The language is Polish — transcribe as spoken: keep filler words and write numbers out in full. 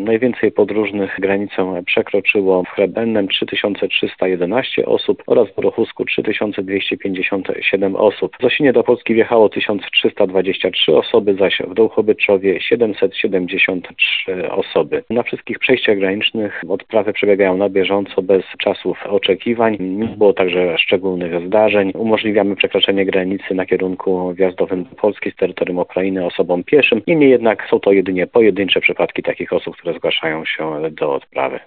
Najwięcej podróżnych granicę przekroczyło w Chrebennem trzy tysiące trzysta jedenaście osób oraz w Brochusku trzy tysiące dwieście pięćdziesiąt siedem osób. Z Osinie do Polski wjechało tysiąc trzysta dwadzieścia trzy osoby, zaś w Dołchobyczowie siedemset siedemdziesiąt trzy osoby. Na wszystkich przejściach granicznych odprawy przebiegają na bieżąco, bez czasów oczekiwań. Nie było także szczególnych zdarzeń. Umożliwiamy przekraczanie granicy na kierunku wjazdowym do Polski z terytorium Ukrainy osobom pieszym. Niemniej jednak są to jedynie pojedyncze przypadki takich osób, które zgłaszają się do odprawy.